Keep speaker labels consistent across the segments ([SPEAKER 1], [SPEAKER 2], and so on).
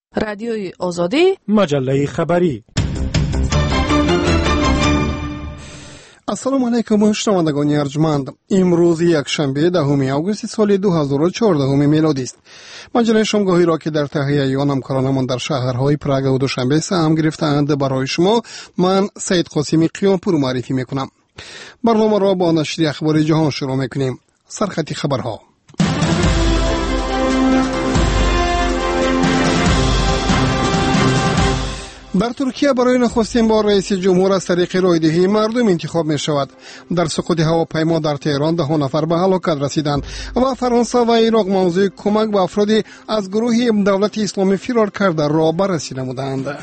[SPEAKER 1] رادیوی آزادی،
[SPEAKER 2] مجله خبری.
[SPEAKER 3] السلام علیکم شنوندگان ارجمند. امروز یک شنبه 10 آگوست سال 2014 میلادی است. مجله شامگاهی را که در تهیه آن همکارانمان در شهرهای پراگ و دوشنبه سهم گرفتند برای شما، من سید قاسمی قیامپور معرفی میکنم. برنامه را با نشر اخبار جهان شروع میکنیم. سرخط خبرها. در ترکیه برای نخستین بار رئیس جمهور از طریق رایدهی مردم انتخاب می شود. در سقوط هواپیما در تهران 10 نفر به هلاکت رسیدند و فرانسه و عراق موضوع کمک به افرادی از گروه دولت اسلامی فرار کرده را بررسی نمودند.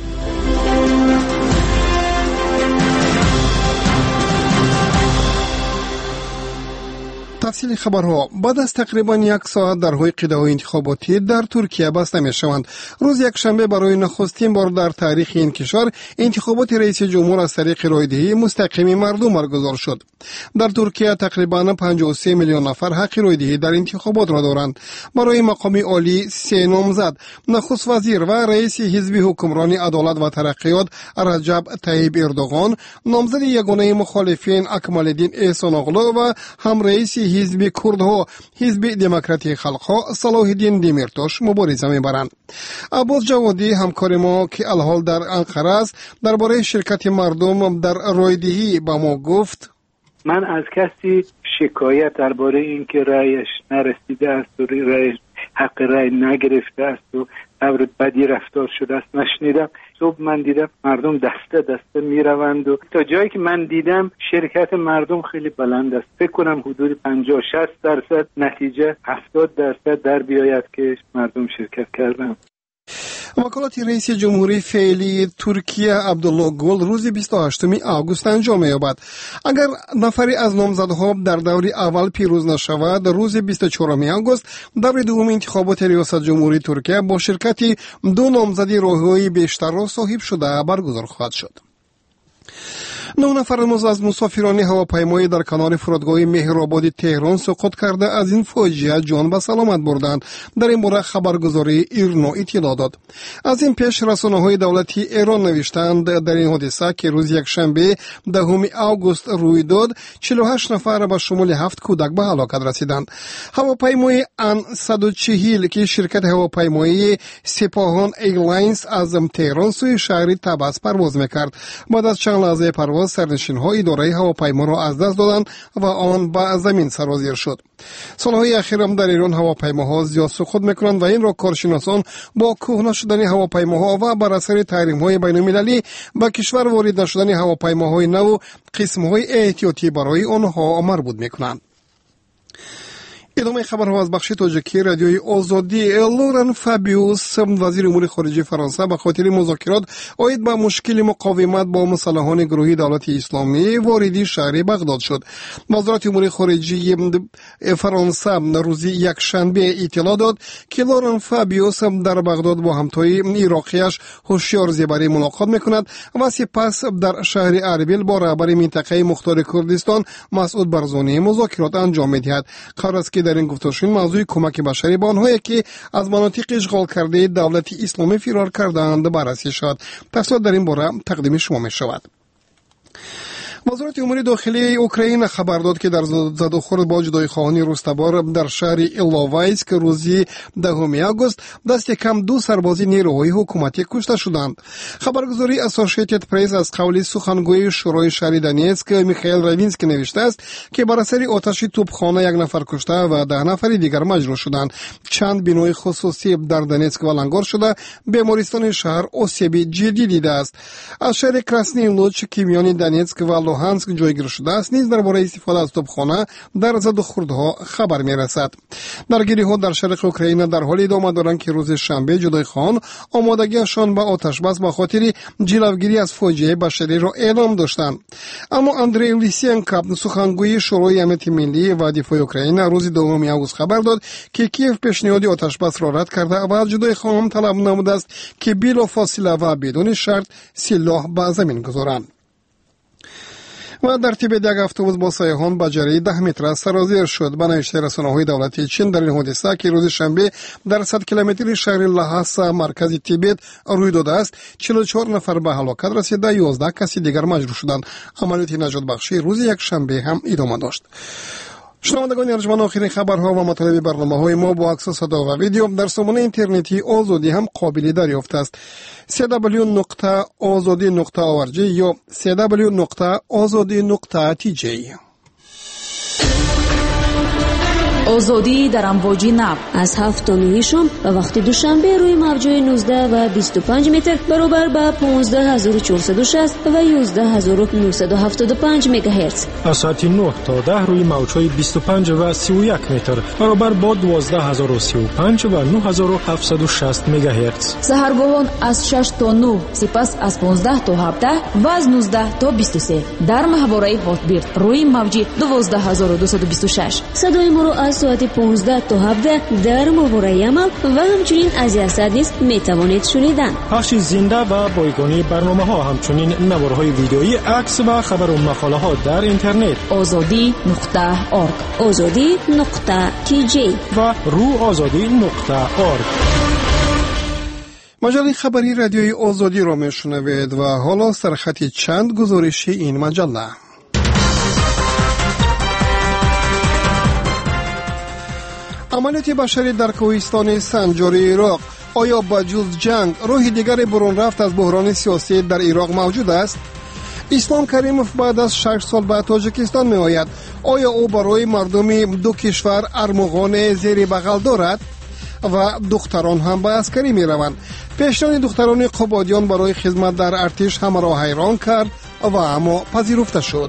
[SPEAKER 3] تفصیل خبرها. بعد از تقریبا یک ساعت درهای قیده‌های انتخاباتی در ترکیه بسته می‌شوند. روز یک شنبه برای نخستین بار در تاریخ این کشور انتخابات رئیس جمهور از طریق رایدهی مستقیم مردم برگزار شد. در ترکیه تقریبا 53 میلیون نفر حق رایدهی در انتخابات را دارند. برای مقام عالی 3 نامزد، نخست وزیر و رئیس حزب حکمرانی عدالت و ترقیات رجب طیب اردوغان، نامزد یگانه مخالفین اکمالالدین احسان اغلو و هم رئیس حزب کردها حزب دموکراتی خلقها صلاح الدین دیمیرتاش مبارزه میبرند. عباس جوادی همکار ما که الحال در انقره است درباره شرکت مردم در رایدهی به ما گفت:
[SPEAKER 4] من از کسی شکایت درباره اینکه رأیش نرسیده است و حق رأی نگرفته است و طور بدی رفتار شده است نشنیدم. صبح من دیدم مردم دسته دسته میروند و تا جایی که من دیدم شرکت مردم خیلی بلند است. فکر کنم حدود 50-60% نتیجه 70% در بیاید که مردم شرکت کردند.
[SPEAKER 3] وکالت رئیس جمهوری فعلی ترکیه عبدالله گل روز 28 آگوست انجام می‌یابد. اگر نفری از نامزدها در دور اول پیروز نشود، روز 24 آگوست دور دوم انتخابات ریاست جمهوری ترکیه با شرکت 2 نامزد راه‌های بیشتر را صاحب شده برگزار خواهد شد. 9 نفر از مسافران هواپیمایی در کنار فرودگاه مهرآباد تهران سقوط کرده از این فاجعه جان به سلامت بردند. در این باره خبرگزاری ایرنا اطلاع داد. از این پیش رسانه‌های دولتی ایران نوشتند در این حادثه که روز یک شنبه 10 آگوست روی داد 48 نفر به شمول 7 کودک به هلاکت رسیدند. هواپیمای ان 140 که شرکت هواپیمایی سپاهان ایرلاینز از تهران سوی شهر طبس پرواز می‌کرد. بعد از چند لحظه پرواز سرنشین‌ها اداره هواپیما را از دست دادند و آن به زمین سرازیر شد. سالهای اخیر هم در ایران هواپیماها زیاد سقوط می‌کنند و این را کارشناسان با کهنه شدن هواپیماها و بر اثر تحریم‌های بین‌المللی به کشور وارد نشدن هواپیماهای نو قسم‌های احتیاطی برای آنها مربوط می‌کنند. ادامه خبرها از بخش تاجیکی رادیوی آزادی. لورن فابیوس وزیر امور خارجه فرانسه به خاطر مذاکرات عاید به مشکل مقاومت با مسلحان گروه دولت اسلامی واردی شهر بغداد شد. وزارت امور خارجه فرانسه روز یک شنبه اطلاع داد که لورن فابیوس در بغداد با همتای عراقیش هوشیار زیبری ملاقات میکند و سپس در شهر اربیل با رهبر منطقه مختار کردستان مسعود برزانی مذاکرات انجام میدهد. قرار است که در این گفتگو موضوع کمک بشری به آنهایی که از مناطق اشغال کرده دولت اسلامی فرار کردند بررسی شد. تفصیلات در این باره تقدیم شما می شود. وزارت امور داخلی اوکراین خبر داد که در زد و خورد با جدایی‌خواهان روستبار در شهر ایلوایسک روزی 10 آگوست دست کم 2 سربازی نیروهای حکومتی کشته شدند. خبرگزاری اسوسییتد پرس از قول سخنگوی شورای شهر دونیتسک میخائیل راوینسکی نوشته است که بر اثر آتش توپخانه 1 نفر کشته و 10 نفر دیگر مجروح شدند. چند بنای خصوصی در دونیتسک ولنگار شده، بیمارستان شهر آسیب جدی دیده است. از شهر کراسنی لوچ که میان دونیتسک و لوهانسک جایگیر شده است نیز درباره استفاده از توپخانه در زد و خوردها خبر میرسد. درگیری‌ها در شرق اوکراین در حال ادامه دارند که روز شنبه جدایی‌خواهان آمادگیشان به آتش بس به خاطر جلوگیری از فاجعه بشری را اعلام داشتند. اما اندری لیسینکا سخنگوی شورای امنیت ملی و دفاع اوکراین روز 2 آگوست خبر داد که کیف پیشنهاد آتش بس را رد کرده و از جدایی‌خواهان طلب نموده است که بلافاصله و بدون شرط سلاح به زمین گذارند. و در تیبت یک اتوبوس با سیاحان با جری 10 متر سرازیر شد. به نشر رسانه‌های دولتی چین در این حادثه که روز شنبه در 100 کیلومتری شهر لاحاسا مرکز تیبت روی داده است 44 نفر به هلاکت رسیده، 11 کسی دیگر مجروح شدند. عملیات نجات بخشی روز یک شنبه هم ادامه داشت. شنوندگان ارجمند، آخرین خبرها و مطالب برنامه‌های ما با عکس و صدا و ویدیو در سامانه اینترنتی آزادی هم قابل دریافت است. www.azadi.org یا www.azadi.tj.
[SPEAKER 1] آزادی در امواج نب
[SPEAKER 2] از 7 تا 9 شام و وقت دوشنبه روی موج‌های 19 و 25 متر برابر با 15460 و 11975 مگاهرتز.
[SPEAKER 5] از ساعت 9 تا 10 روی موج‌های 25 و 31 متر برابر با 12035 و 9760 مگاهرتز.
[SPEAKER 1] سحرگاهان از 6 تا 9، سپس از 15 تا 17 و از 19 تا 23 در محوره هاتبیرد روی موج 12226.
[SPEAKER 2] صدای ما رو از ساعت 15 تا 17 در محوره عمل و همچنین از یاسد نیز میتوانید شنیدن.
[SPEAKER 5] پخش زنده و بایگانی برنامه ها، همچنین نوارهای ویدئویی، عکس و خبر و مقاله ها در اینترنت
[SPEAKER 1] azadi.org
[SPEAKER 2] azadi.tj
[SPEAKER 5] و روآزادی.org.
[SPEAKER 3] مجله خبری رادیوی آزادی را میشنوید و حالا سرخط چند گزارشی این مجله. عملیات بشری در کوهستان سنجار عراق، آیا با جز جنگ راه دیگر برون رفت از بحران سیاسی در عراق موجود است؟ اسلام کریموف بعد از 6 سال به تاجیکستان می آید. آیا او برای مردم دو کشور ارمغان زیر بغل دارد؟ و دختران هم به عسکری می روند. پیشنهاد دختران قبادیان برای خدمت در ارتش همه را حیران کرد و اما پذیرفته شد.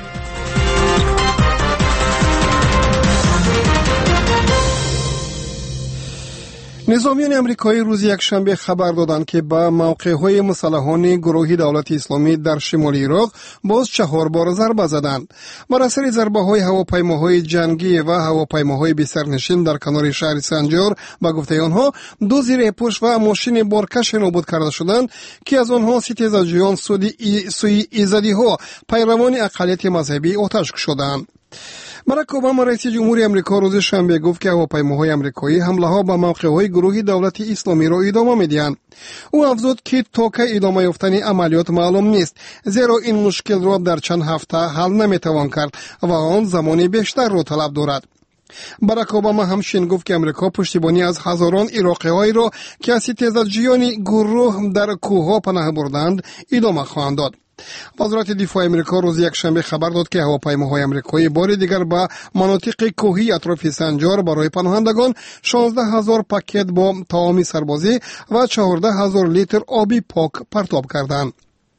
[SPEAKER 3] نظامیان امریکایی روز یکشنبه خبر دادند که به موقع‌های مسلحان گروه دولت اسلامی در شمال عراق باز 4 بار ضربه زدند. بر اثر ضربه‌های هواپیماهای جنگی و هواپیماهای بی‌سرنشین در کنار شهر سنجار به گفته آنها 2 زیره‌پوش و ماشین بارکش نابود کرده شدند که از آنها 3 تیزچیان سوی ایزدی‌ها پیروان اقلیت مذهبی آتش کشیدند. باراک اوباما رئیس جمهوری آمریکا روز شنبه گفت که هواپیماهای آمریکایی حمله‌ها به موقع‌های گروه دولت اسلامی را ادامه می‌دهند. او افزود که تا که ادامه یافتن عملیات معلوم نیست، زیرا این مشکل را در چند هفته حل نمی‌توان کرد و آن زمان بیشتر را طلب دارد. باراک اوباما همچنین گفت که آمریکا پشتیبانی از هزاران عراقی‌هایی را که از تیزچیان گروه در کوه‌ها پناه بردند ادامه خواهند داد. وزارت دفاع آمریکا روز یکشنبه خبر داد که هواپیماهای آمریکایی بار دیگر به مناطق کوهی اطراف سنجار برای پناهندگان 16000 پاکت با طعام سربازی و 14000 لیتر آبی پاک پرتاب کردند.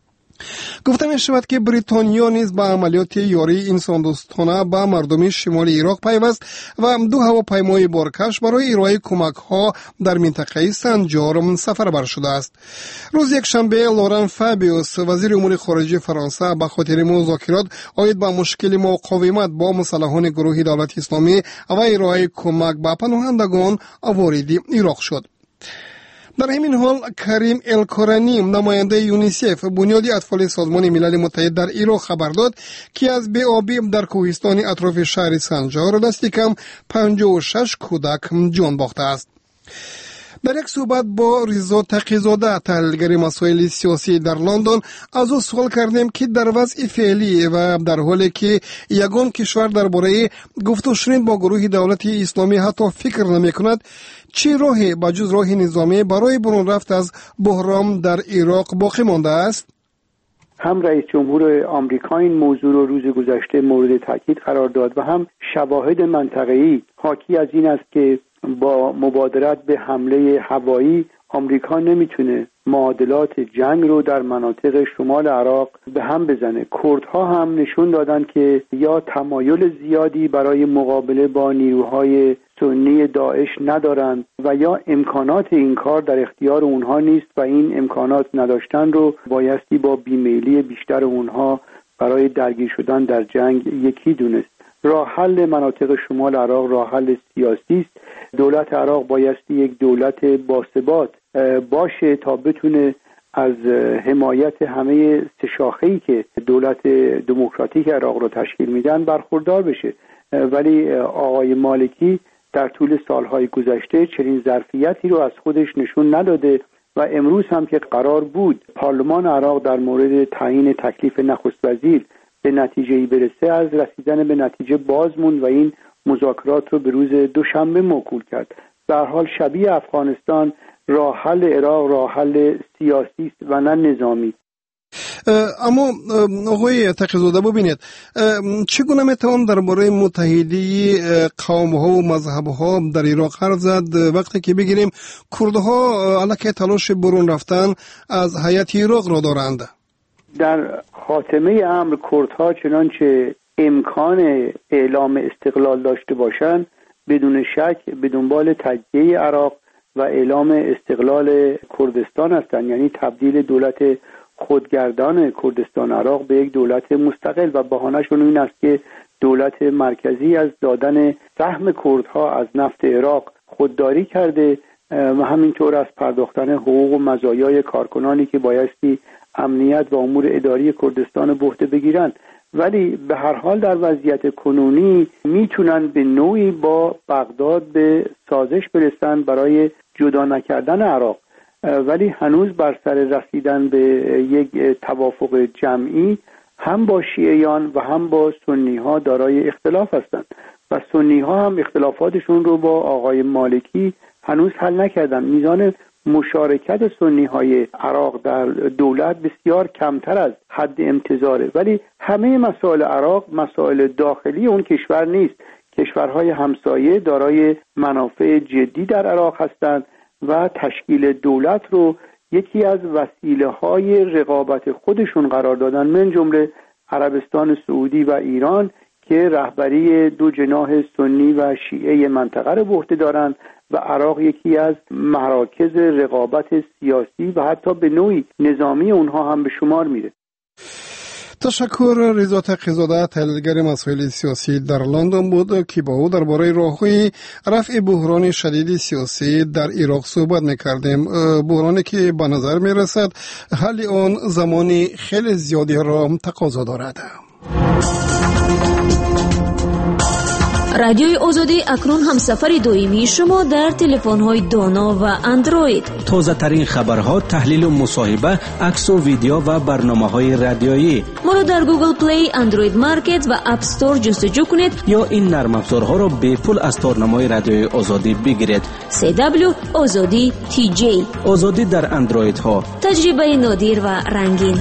[SPEAKER 3] گفته می شود که بریتانیا نیز به عملیات یاری انساندوستانه به مردم شمال عراق پیوست و 2 هواپیمای بارکش برای ارائه کمک ها در منطقه سنجار سفربر شده است. روز یکشنبه لوران فابیوس وزیر امور خارجه فرانسه به خاطر مذاکرات عاید به مشکل مقاومت با مسلحان گروه دولت اسلامی و ارائه کمک به پناهندگان وارد عراق شد. در همین حال کریم الکورانی نماینده یونیسف بنیاد اطفال سازمان ملل متحد در عراق خبر داد که از بی‌آبی در کوهستان اطراف شهر سنجار دست کم 56 کودک جان باخته است. در یک صحبت با رضا تقی‌زاده تحلیلگر مسائل سیاسی در لندن از او سوال کردیم که در وضع فعلی و در حالی که یگان کشور درباره گفت و شنید با گروه دولت اسلامی حتی فکر نمی‌کند، چه راهی با جز راه نظامی برای برون رفت از بحران در عراق باقی مانده است؟
[SPEAKER 6] هم رئیس جمهور آمریکا این موضوع رو روز گذشته مورد تاکید قرار داد و هم شواهد منطقه‌ای حاکی از این است که با مبادرت به حمله هوایی آمریکا نمیتونه معادلات جنگ رو در مناطق شمال عراق به هم بزنه. کردها هم نشون دادن که یا تمایل زیادی برای مقابله با نیروهای سنی داعش ندارند و یا امکانات این کار در اختیار اونها نیست و این امکانات نداشتن رو بایستی با بیمیلی بیشتر اونها برای درگیر شدن در جنگ یکی دونست. راه حل مناطق شمال عراق راه حل سیاسی است. دولت عراق بایستی یک دولت باثبات باشه تا بتونه از حمایت همه سه شاخه‌ای که دولت دموکراتیک عراق رو تشکیل میدن برخوردار بشه. ولی آقای مالکی در طول سالهای گذشته چنین ظرفیتی رو از خودش نشون نداده و امروز هم که قرار بود پارلمان عراق در مورد تعیین تکلیف نخست وزیر به نتیجه‌ای برسه، از رسیدن به نتیجه باز موند و این مذاکرات رو به روز دوشنبه موکول کرد. در حال شبیه افغانستان راه حل عراق راه حل سیاسی است و نه نظامی.
[SPEAKER 3] اما آقای تقی‌زاده ببینید چگونه میتوان درباره متحدی قوم‌ها و مذهب‌ها در عراق حرف زد وقتی که بگیریم کردها علیه تلاش برون رفتن از هیئت عراق را دارند؟ در
[SPEAKER 6] خاتمه امر کردها چنانچه امکان اعلام استقلال داشته باشند بدون شک به دنبال تجزیه عراق و اعلام استقلال کردستان هستند، یعنی تبدیل دولت خودگردان کردستان عراق به یک دولت مستقل و بهانه‌شون این است که دولت مرکزی از دادن سهم کردها از نفت عراق خودداری کرده و همینطور از پرداختن حقوق و مزایای کارکنانی که بایستی امنیت و امور اداری کردستان به عهده بگیرند. ولی به هر حال در وضعیت کنونی میتونن به نوعی با بغداد به سازش برسن برای جدا نکردن عراق، ولی هنوز بر سر رسیدن به یک توافق جمعی هم با شیعیان و هم با سنی ها دارای اختلاف هستند و سنی ها هم اختلافاتشون رو با آقای مالکی هنوز حل نکردن. میزان مشارکت سنی های عراق در دولت بسیار کمتر از حد انتظاره، ولی همه مسائل عراق مسائل داخلی اون کشور نیست. کشورهای همسایه دارای منافع جدی در عراق هستند و تشکیل دولت رو یکی از وسیله‌های رقابت خودشون قرار دادن، من جمله عربستان سعودی و ایران که رهبری دو جناح سنی و شیعه منطقه رو به عهده دارند و عراق یکی از مراکز رقابت سیاسی و حتی به نوعی نظامی اونها هم به شمار میره.
[SPEAKER 3] تشکر. رضا تقی‌زاده تحلیلگر مسائل سیاسی در لندن بود که با او درباره راه‌های رفع بحران شدید سیاسی در عراق صحبت می‌کردیم. بحرانی که به نظر می‌رسد حل آن زمانی خیلی زیادی را تقاضا دارد.
[SPEAKER 2] رادیوی آزادی اکنون هم سفر دویمی شما در تلفن‌های دانا و اندروید.
[SPEAKER 7] تازه ترین خبرها، تحلیل و مصاحبه، عکس و ویدیو و برنامه‌های رادیویی.
[SPEAKER 2] ما را در گوگل پلی، اندروید مارکت و اپ استور جستجو کنید
[SPEAKER 7] یا این نرم افزارها را به پول از تارنمای رادیوی آزادی بگیرید.
[SPEAKER 2] CW آزادی TJ.
[SPEAKER 7] آزادی در اندروید ها.
[SPEAKER 2] تجربه نادر و رنگین.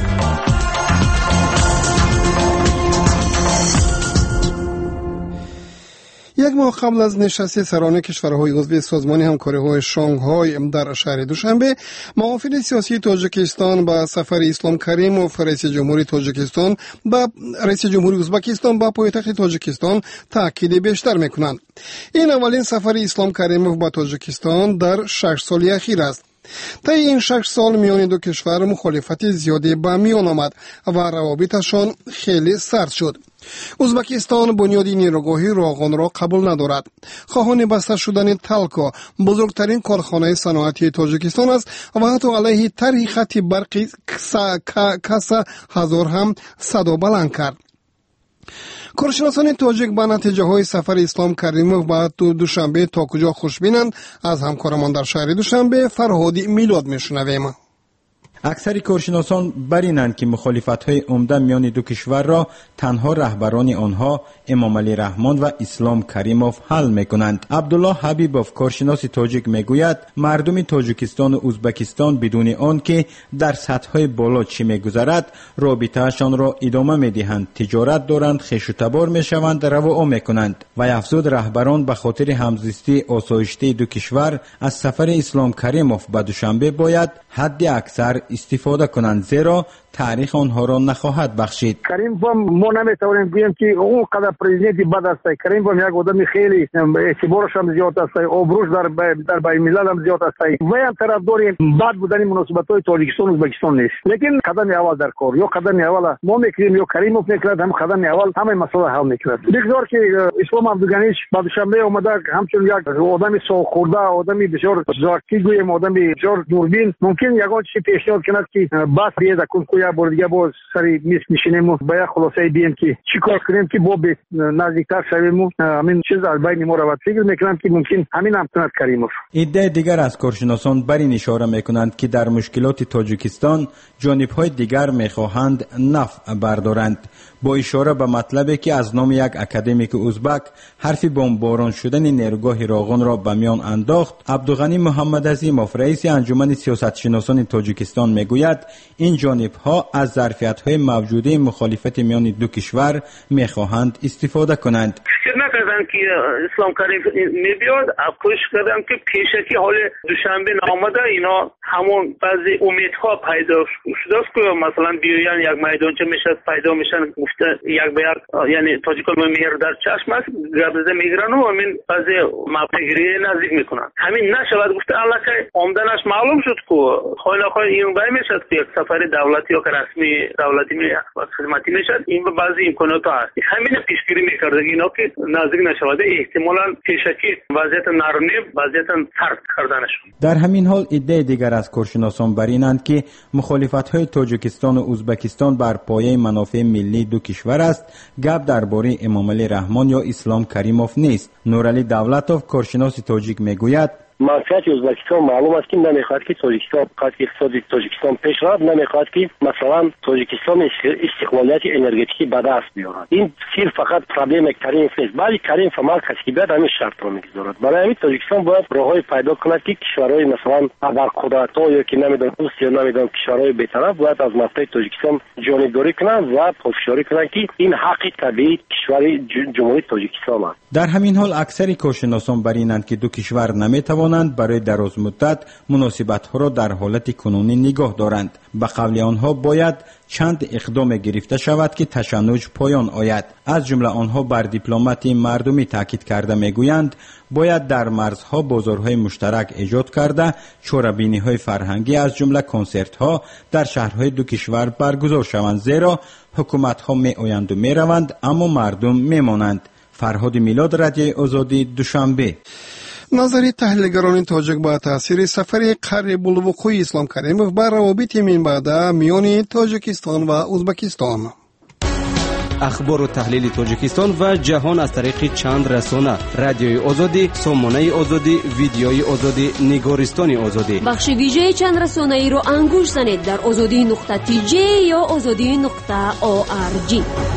[SPEAKER 3] یک ماه قبل از نشست سران کشورهای عضو سازمان همکاری‌های شانگهای در شهر دوشنبه، معاون سیاسی تاجیکستان با سفر اسلام کریموف رئیس جمهوری تاجیکستان با رئیس جمهوری ازبکستان با پایتخت تاجیکستان تاکید بیشتر می‌کنند. این اولین سفر اسلام کریموف با تاجیکستان در 6 سال اخیر است. طی این 6 سال میان دو کشور مخالفت زیادی به میان آمد و روابطشان خیلی سرد شد. ازبکستان بنیادی نیروگاهی راغان را قبول ندارد. خواهان بسته شدن تلکا بزرگترین کارخانه صنعتی تاجیکستان است و حتی علیه طرح خط برقی کسا هزار هم صدا بلند کرد. کارشناسان تاجیک به نتیجه های سفر اسلام کریموف بعد دوشنبه تا کجا خوشبینند؟ از همکارمان در شهر دوشنبه فرهادی میلاد میشنویم.
[SPEAKER 8] اکثر کارشناسان بر اینند که مخالفت‌های عمده میان دو کشور را تنها رهبران آنها امام علی رحمان و اسلام کریموف حل می‌کنند. عبدالله حبیبوف کارشناس تاجیک میگوید مردم تاجیکستان و ازبکستان بدون آن که در سطح‌های بالا چه می‌گذرد رابطه‌شان را ادامه می‌دهند، تجارت دارند، خویش و تبار می‌شوند، روا می‌کنند و افزود رهبران به خاطر همزیستی آسایشته دو کشور از سفر اسلام کریموف به دوشنبه باید حد اکثر استفاده کنند، زیرا تاریخ آنها را نخواهد بخشید.
[SPEAKER 9] کریموف ما نمیتوانیم بگوییم که اون قدر پرزیدنتی بد است. کریموف یک آدم خیلی اعتبارش هم زیاد است، آبروش در بین الملل هم زیاد است. وی هم طرفدار بد بودن مناسبت‌های تاجیکستان و ازبکستان نیست، لیکن قدم اول در کار یا قدم اول ما میکنیم یا کریموف میکرد، هم قدم اول همه مسئله حل میکرد. بگذار که اسلام عبدالغنیش بعد دوشنبه اومده همچون یک آدم سوخورده، آدمی بسیار زاکی گویم، آدمی بسیار دوربین، ممکن یگان چیزی پیشنهاد ممکن است که بس بیاد کن کویا بار دیگه باز سری میز میشینیم و باید خلاصه بیم که چیکار کنیم که با نزدیکتر شویم و همین چیز از بین ما رو فکر میکنم که ممکن همین هم تونت کریموف.
[SPEAKER 8] ایده دیگر از کارشناسان بر این اشاره میکنند که در مشکلات تاجیکستان جانب‌های دیگر میخواهند نفع بردارند. با اشاره به مطلبی که از نام یک اکادمیک ازبک حرف بمباران شدن نیروگاه راغون را به میان انداخت، عبدالغنی محمد عظیموف رئیس انجمن سیاستشناسان تاجیکستان میگوید این جانب‌ها از ظرفیت‌های موجوده مخالفت میان دو کشور میخواهند استفاده کنند.
[SPEAKER 10] فکر نکردم که اسلام کریم میبیاد، کوشش کردم که پیشکی حال دوشنبه نامده اینا همون بعضی امیدها پیدا شده است که مثلا بیاین یک میدانچه میشه پیدا میشن گفته یک به یک یعنی تاجیکان مهر در چشم است گبزه میگیرن و همین بعضی مبنگیری نزدیک میکنن. همین نشود گفته الله که آمدنش معلوم شد که خیلی خیلی این بای میشد که یک سفر دولتی یا که رسمی دولتی می خدمتی میشد این به بعضی امکانات هست. همین پیشگیری میکرده اینا که نزدیک نشود احتمالاً پیشکی وضعیت نرمی وضعیت سرد کردنشون.
[SPEAKER 8] در همین حال ایده دیگر از کارشناسان بر اینند که مخالفت‌های تاجیکستان و ازبکستان بر پایه منافع ملی دو کشور است. گپ درباره امامعلی رحمان یا اسلام کریموف نیست. نورعلی دولتوف کارشناس تاجیک میگوید
[SPEAKER 11] منفعت ازبکستان معلوم است که نمیخواد که تاجیکستان اقتصادی تاجیکستان پیش رفت، نمیخواد که مثلا تاجیکستان استقلالیت انرژتیکی به دست بیارد. این صرف فقط پرابلم کریموف نیست، بلکه کریموف هم کسی که بیاد همین شرط رو میگذارد. برای همین تاجیکستان باید راههای پیدا کند که کشورهای مثلا ابرقدرت‌ها یا که نمیدونم روس یا نمیدونم کشورهای بی‌طرف باید از منفعت تاجیکستان جانبداری کنند و پافشاری کنند که این حق طبیعی کشور جمهوری تاجیکستان است.
[SPEAKER 8] در همین حال اکثر کارشناسان بر اینند که دو کشور نمیتوانند برای دراز مدت مناسبت‌ها را در حالت کنونی نگاه دارند. به قول آنها باید چند اقدام گرفته شود که تشنج پایان آید. از جمله آنها بر دیپلماتی مردمی تاکید کرده میگویند باید در مرزها بازارهای مشترک ایجاد کرده چوره‌بینی‌های فرهنگی از جمله کنسرت‌ها در شهرهای دو کشور برگزار شوند، زیرا حکومت‌ها میآیند و میروند اما مردم میمانند. فرهاد میلاد، رادیوی آزادی، دوشنبه.
[SPEAKER 3] نظری تحلیلگران تاجیک با تاثیر سفر قریب الوقوع اسلام کریموف بر روابط من بعد میان تاجیکستان و ازبکستان.
[SPEAKER 7] اخبار و تحلیل تاجیکستان و جهان از طریق چند رسانه: رادیوی آزادی، سامانه آزادی، ویدیوی آزادی، نگارستان آزادی.
[SPEAKER 2] بخش ویژه چند رسانه ای رو انگوش زنید در azadi.tj یا azadi.org.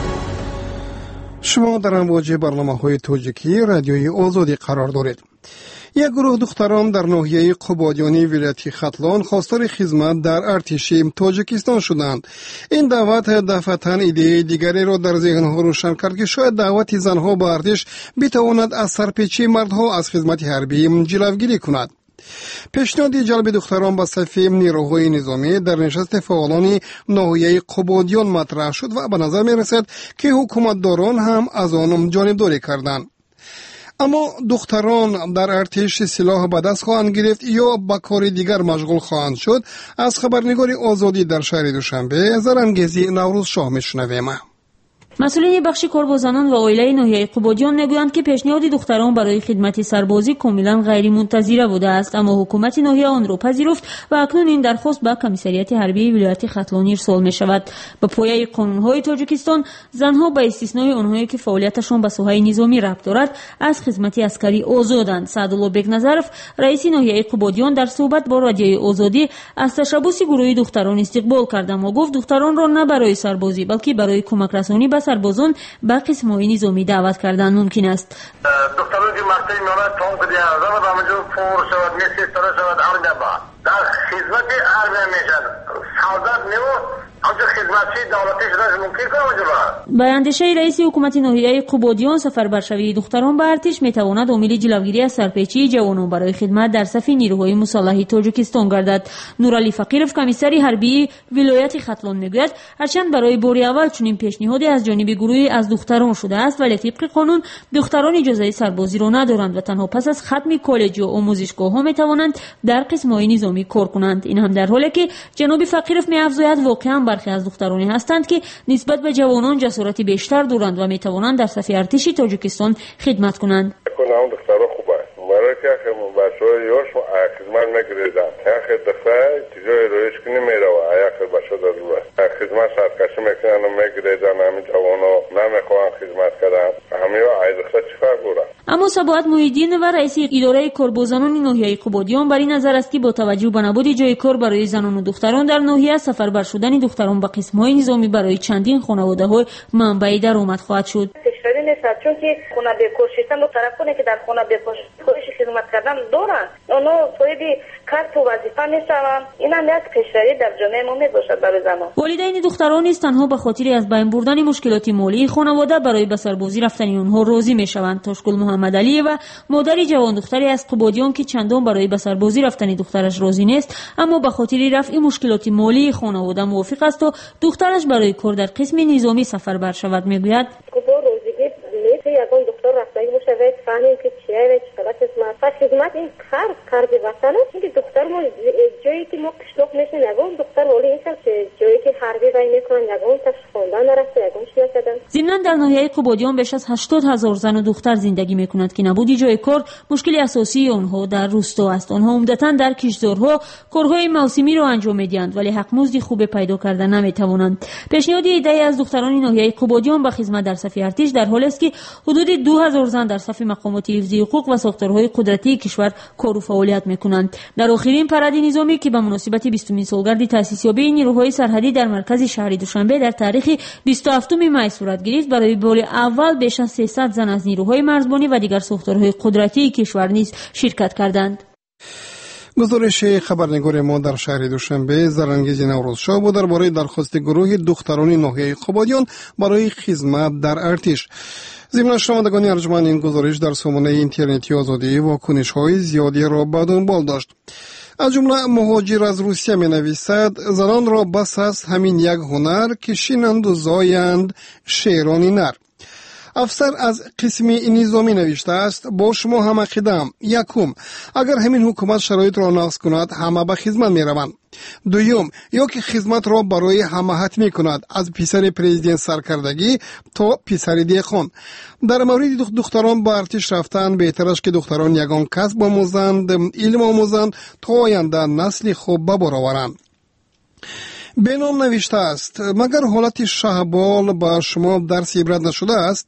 [SPEAKER 3] شما در امواج برنامه‌های تاجیکی رادیوی آزادی قرار دارید. یک گروه دختران در ناحیه قبادیانی ولایت ختلان خواستار خدمت در ارتش تاجیکستان شدند. این دعوت دفعتاً ایده دیگری را در ذهنها روشن کرد که شاید دعوت زنها به ارتش بتواند از سرپیچی مردها از خدمت حربی جلوگیری کند. پیشنهاد جلب دختران به صف نیروهای نظامی در نشست فعالان ناحیه قبادیان مطرح شد و به نظر می رسد که حکومتداران هم از آن جانبداری کردند. اما دختران در ارتش سلاح به دست خواهند گرفت یا به کار دیگر مشغول خواهند شد؟ از خبرنگار آزادی در شهر دوشنبه زرنگیزی نوروز شاه میشنویم.
[SPEAKER 1] مسئولین بخش کاربازان و عائله ناحیه قبادیان میگویند که پیشنهاد دختران برای خدمت سربازی کاملا غیر منتظره بوده است، اما حکومت ناحیه آن را پذیرفت و اکنون این درخواست به کمیسریت حربی ولایت ختلان ارسال می شود. به پایه قانون‌های تاجیکستان زنها به استثنای آنهایی که فعالیتشان به ساحه نظامی ربط دارد از خدمت عسکری آزادند. سعدالله بگنظرف رئیس ناحیه قبادیان در صحبت با رادیوی آزادی از تشبث گروه دختران استقبال کرد و گفت دختران را نه برای سربازی بلکه برای کمک رسانی به سربازان به قسم‌های نظامی دعوت کردن ممکن است.
[SPEAKER 9] دختران که مقطعی میانه تام کدی ازم و همجور فور شود میسی سره شود ارگبا در خدمت ارگه میشد سعادت نیو همچه خدمتچی دولتی شدنش ممکن کنم جلوه.
[SPEAKER 1] به اندیشه رئیس حکومت ناحیه قبادیان سفربرشوی دختران به ارتش میتواند عامل جلوگیری از سرپیچی جوانان برای خدمت در صف نیروهای مسلح تاجیکستان گردد. نورعلی فقیرов کمیسر حربی ولایت ختلان میگوید هرچند برای بار اول چنین پیشنهادی از جانب گروهی از دختران شده است ولی طبق قانون دختران اجازه سربازی را ندارند و تنها پس از ختم کالج و آموزشگاه‌ها میتوانند در قسم‌های نظامی کار کنند. این هم در حالی که جناب فقیرov می‌افزاید واقعا برخی از دخترانی هستند که نسبت به جوانان جسارت بیشتر دارند و میتوانند در صف ارتش تاجیکستان خدمت کنند.
[SPEAKER 12] دختران خوبه برای که بچه شوی یوش و خدمت میگریدن آخر دفعه تجای رویش کنی میره و آخر باشه در روی خدمت سرکشی میکنن و میگریدن همین جوانو نمیخوان خدمت کردن همین ایدخه چی فرق داره.
[SPEAKER 1] اما سباعت محیدین و رئیس اداره کارگزاران ناحیه قبادیان بر این نظر است که با توجه به نبود جای کار برای زنان و دختران در ناحیه، سفربر شدن دختران به قسم‌های نظامی برای چندین خانواده‌ها منبع درآمد خواهد شد.
[SPEAKER 13] پیشروی نیست چون که خانه بیکار شدن و طرفانی که در خانه بیکار خودش خدمت کردن دارن، اونا صاحب کار و وظیفه نیستن. این هم یک پیشروی در جامعه ما میباشد برای زنان.
[SPEAKER 1] والدین دختران نیز تنها به خاطر از بین بردن مشکلات مالی خانواده برای به سربازی رفتن آنها راضی میشوند. تاشگل محمد علی و مادری جوان دختری از قبادیان که چندان برای به سربازی رفتن دخترش راضی نیست، اما به خاطر رفع مشکلات مالی خانواده موافق است و دخترش برای کار در قسم نظامی سفربر شود. میگوید
[SPEAKER 14] یگان دکتر رفتگی باشه و فهمیم که چیه و چقدر خدمت این کار به وطن است که دختر ما جایی که ما قشلاق میشن یگان دختر ولی این که جایی که حربی رای میکنن یگان تاش خواندن نرفته یگان چی نشدن.
[SPEAKER 1] ضمناً در ناحیه قبادیان بیش از 80,000 زن و دختر زندگی میکنند که نبودی جای کار مشکل اساسی آنها در روستا است. آنها عمدتاً در کشتزارها کارهای موسمی را انجام میدهند ولی حقمزد خوب پیدا کردن نمیتوانند. پیشنهاد ایده از دختران ناحیه قبادیان به خدمت در صف ارتش در حالی است که حدود 2000 زن در صف مقامات حفظی حقوق و ساختارهای قدرتی کشور کار و فعالیت میکنند. در آخرین پرد نظامی که به مناسبت 20مین سالگرد تأسیس یابی نیروهای سرحدی در مرکز شهر دوشنبه در تاریخ 27 می صورت گرفت، برای بار اول بیش از 300 زن از نیروهای مرزبانی و دیگر ساختارهای قدرتی کشور نیز شرکت کردند.
[SPEAKER 3] گزارش خبرنگار ما در شهر دوشنبه زرانگیز نوروزشاه بود درباره درخواست گروه دختران ناحیه قبادیان برای خدمت در ارتش. ضمن شنوندگان ارجمند، این گزارش در سامانه اینترنتی آزادی واکنش‌های زیادی را به دنبال داشت. از جمله مهاجر از روسیه می‌نویسد زنان را بس است همین یک هنر که شینند و زایند شیرانی نر. افسر از قسم نظامی نوشته است با شما هم عقیده‌ام. یکم، اگر همین حکومت شرایط را نقض کند همه به خدمت می‌روند. دوم، یا که خدمت را برای همه حتمی کند، از پسر پرزیدنت سرکردگی تا پسر دیخان. در مورد دختران با ارتش رفتن بهتر است که دختران یگان کسب آموزند، علم آموزند تا آینده نسل خوب به بار آورند. بنام نوشته است مگر حالت شهبال با شما درس عبرت نشده است؟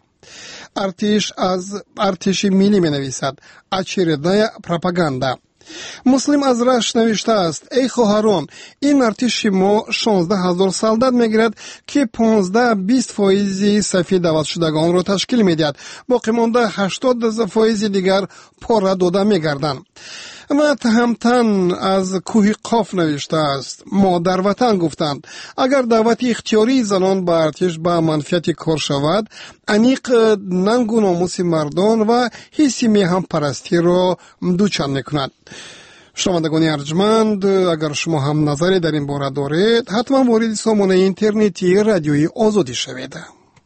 [SPEAKER 3] ارتش ملی می نویسد اچردای پروپاگاندا. مسلم از رشت نوشته است ای خواهران، این ارتش ما 16,000 سالدات میگیرد که 15-20% صفی دعوت شدگان را تشکیل میدهد، باقی مانده 80% دیگر پاره داده میگردند. و تهمتن از کوه قاف نوشته است ما در وطن گفتند اگر دعوت اختیاری زنان به ارتش به منفیت کار شود، انیق ننگ و ناموس مردان و حس میهم پرستی را دوچار میکند. شنوندگان ارجمند، اگر شما هم نظری در این باره دارید حتما وارد سامانه اینترنتی رادیوی آزادی شوید.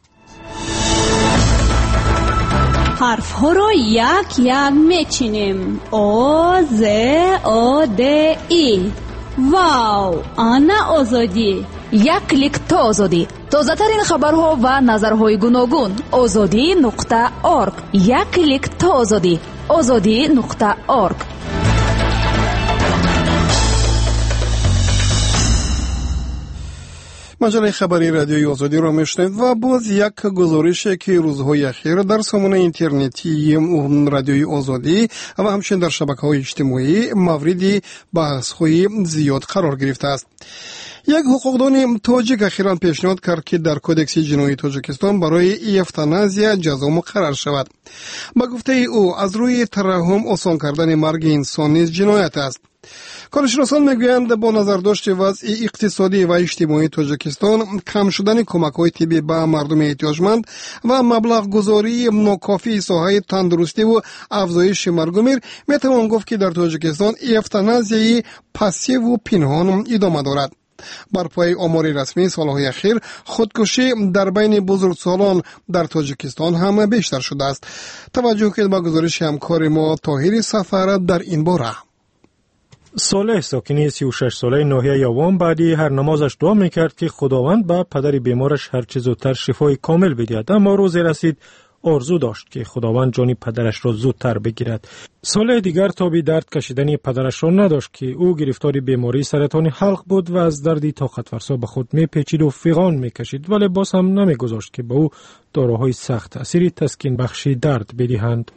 [SPEAKER 2] حرف ها را یک یک میچینیم. او ز او د ای. واو، آنا آزادی.
[SPEAKER 15] یک کلیک تا آزادی. تازه ترین خبرها و نظرهای گوناگون. azadi.org. یک کلیک تا آزادی. azadi.org.
[SPEAKER 3] مجله خبری رادیوی آزادی را میشنید و باز یک گزارشی که روزهای اخیر در سامانه اینترنتی رادیوی آزادی و همچنین در شبکه‌های اجتماعی مورد بحث‌های زیاد قرار گرفته است. یک حقوقدان تاجیک اخیراً پیشنهاد کرد که در کودکس جنایی تاجیکستان برای افتانازیا جزا مقرر شود. با گفته او از روی ترحم آسان کردن مرگ انسان نیز جنایت است. کارشناسان میگویند با نظرداشت وضع اقتصادی و اجتماعی تاجیکستان، کم شدن کمک‌های طبی به مردم احتیاجمند و مبلغ گذاری ناکافی ساحه تندرستی و افزایش مرگ و میر، میتوان گفت که در تاجیکستان افتانازیای پسیو و پنهان ادامه دارد. بر پای آمار رسمی سالهای اخیر خودکشی در بین بزرگسالان در تاجیکستان هم بیشتر شده است. توجه کنید به گزارش همکار ما طاهر سفر در این باره.
[SPEAKER 5] صالح ساکنی 36 ساله ناحیه یاوان بعدی هر نمازش دعا میکرد که خداوند به پدر بیمارش هر چه زودتر شفای کامل بدهد، اما روزی رسید آرزو داشت که خداوند جان پدرش را زودتر بگیرد. صالح دیگر تابی درد کشیدن پدرش را نداشت که او گرفتار بیماری سرطان حلق بود و از دردی طاقت فرسا به خود میپیچید و فیغان میکشید، ولی باز هم نمیگذاشت که به او داروهای سخت تأثیری تسکین بخشی درد بدهند.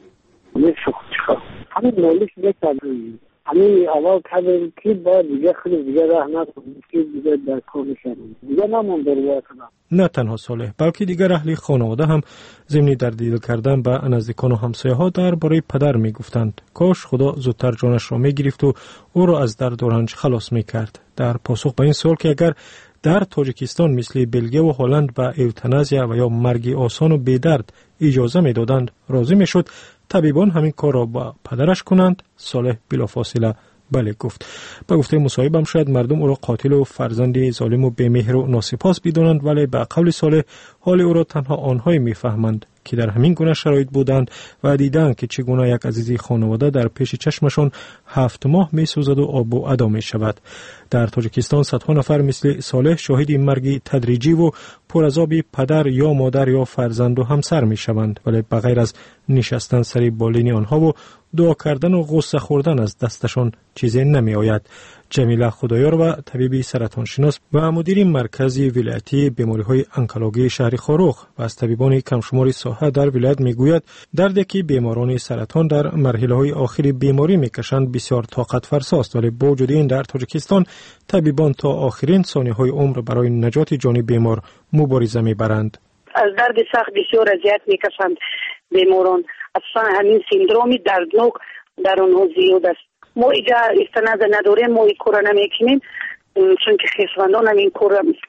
[SPEAKER 16] همین مالک نکردیم، همین اول کردیم که با دیگه خیلی دیگه راه نکنیم که دیگه در کار میشنیم دیگه نمون در واقع.
[SPEAKER 5] نه تنها صالح بلکه دیگر اهل خانواده هم ضمن درد دل کردن به نزدیکان و همسایه ها درباره پدر میگفتند کاش خدا زودتر جانش را میگرفت و او را از درد و رنج خلاص میکرد. در پاسخ به این سوال که اگر در تاجیکستان مثل بلژیک و هلند به ایوتانازیا و یا مرگ آسان و بی درد اجازه میدادند راضی میشد طبیبان همین کار را با پدرش کنند، صالح بلافاصله بله گفت. با گفته مصاحبم شاید مردم او را قاتل و فرزند ظالم و بی‌مهر و ناسپاس بدانند، ولی به قول صالح حال او را تنها آنهایی میفهمند که در همین گونه شرایط بودند و دیدند که چگونه یک عزیزی خانواده در پیش چشمشان 7 ماه میسوزد و آب و ادا می شود. در تاجیکستان صدها نفر مثل صالح شاهد مرگ تدریجی و پر از آب پدر یا مادر یا فرزند و همسر می شوند، ولی بغیر از نشستن سر بالین آنها و دعا کردن و غصه خوردن از دستشان چیزی نمی آید. جمیله خدایار و طبیب سرطان شناس و مدیر مرکز ولایتی بیماری‌های انکولوژی شهر خاروخ و از طبیبان کمشمار ساحه در ولایت میگوید دردی که بیماران سرطان در مرحله‌های آخری بیماری میکشند بسیار طاقت فرساست، ولی با وجود این در تاجیکستان طبیبان تا آخرین ثانیه‌های عمر برای نجات جان بیمار مبارزه میبرند.
[SPEAKER 17] از درد سخت بسیار اذیت میکشند بیماران، اصلا همین سندروم دردناک در اونها زیاد است. ما اینجا استناد نداریم، ما این کار نمیکنیم چون که خیشوندان هم این کار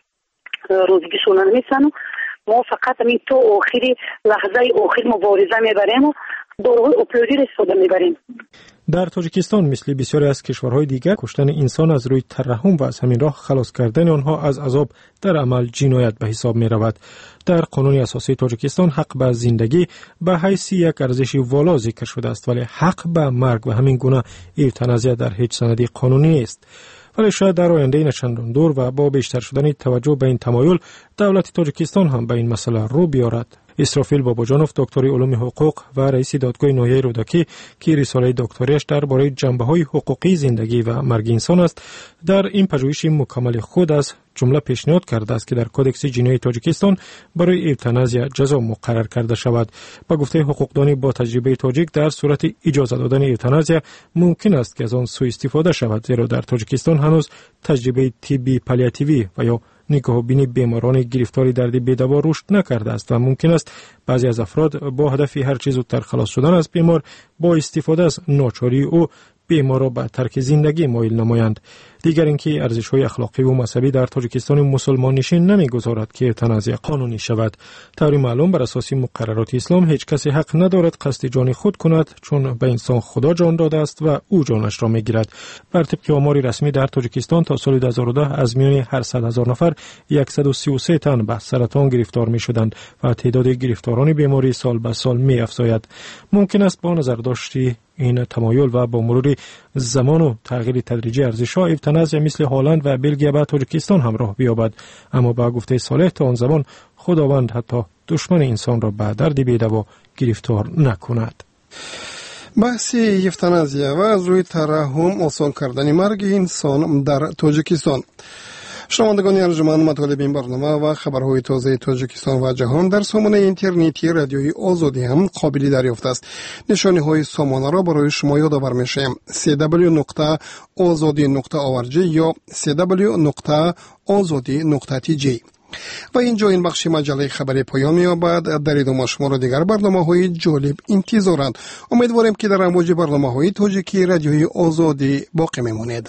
[SPEAKER 17] روزگیشون نمیسن. ما فقط همین تو آخری لحظه آخر مبارزه میبریم و داروهای اپیویدی استفاده میبریم.
[SPEAKER 5] در تاجیکستان مثل بسیاری از کشورهای دیگر کشتن انسان از روی ترحم و از همین راه خلاص کردن آنها از عذاب در عمل جنایت به حساب می رود. در قانون اساسی تاجیکستان حق به زندگی به حیث یک ارزش والا ذکر شده است، ولی حق به مرگ و همین گونه ایوتانازیا در هیچ سندی قانونی نیست. ولی شاید در آینده نچندان دور و با بیشتر شدن توجه به این تمایل دولت تاجیکستان هم به این مسئله رو بیارد. اسرافیل باباجانوف دکتر علوم حقوق و رئیس دادگاه ناحیه رودکی که رساله دکتریش درباره جنبه‌های حقوقی زندگی و مرگ انسان است، در این پژوهش مکمل خود از جمله پیشنهاد کرده است که در کودکس جنایی تاجیکستان برای ایوتانازیا جزا مقرر کرده شود. با گفته حقوقدانی با تجربه تاجیک در صورت اجازه دادن ایوتانازیا ممکن است که از آن سوء استفاده شود، زیرا در تاجیکستان هنوز تجربه طبی پالیاتیوی و یا نگاه بینی بیماران گرفتار درد بی‌دوا رشد نکرده است و ممکن است بعضی از افراد با هدف هر چیز زودتر خلاص شدن از بیمار با استفاده از ناچاری او بیمار را به ترک زندگی مایل نمایند. دیگر اینکه ارزش‌های اخلاقی و مذهبی در تاجیکستان مسلمان نشین نمی‌گذارد که ایوتانازیا قانونی شود. طوری معلوم بر اساس مقررات اسلام هیچ کسی حق ندارد قصد جان خود کند، چون به انسان خدا جان داده است و او جانش را می‌گیرد. بر طبق آمار رسمی در تاجیکستان تا سال 2010 از میان هر 100,000 نفر 133 تن به سرطان گرفتار می‌شدند و تعداد گرفتاران بیماری سال به سال می‌افزاید. ممکن است با نظر داشتی این تمایل و با مرور زمان و تغییر تدریجی ارزش‌ها ایوتانازیا مثل هلند و بلژیک و تاجیکستان همراه بیابد، اما با گفته صالح تا آن زمان خداوند حتی دشمن انسان را به درد بی‌دوا گرفتار نکند.
[SPEAKER 3] بحث ایوتانازیا و از روی ترحم آسان کردن مرگ انسان در تاجیکستان. شنوندگان ارجمند، مطالب این برنامه و خبرهای تازه تاجیکستان و جهان در سامانه اینترنتی رادیوی آزادی هم قابل دریافت است. نشانی های سامانه را برای شما یادآور می‌شیم: www.azadi.org یا www.azadi.tg. و اینجا این بخش مجله خبری پایان می‌یابد. در ادامه شما را دیگر برنامه‌های جالب انتظارند. امیدواریم که در امواج برنامه‌های تاجیکی رادیوی آزادی باقی می‌مانید.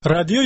[SPEAKER 5] رادیو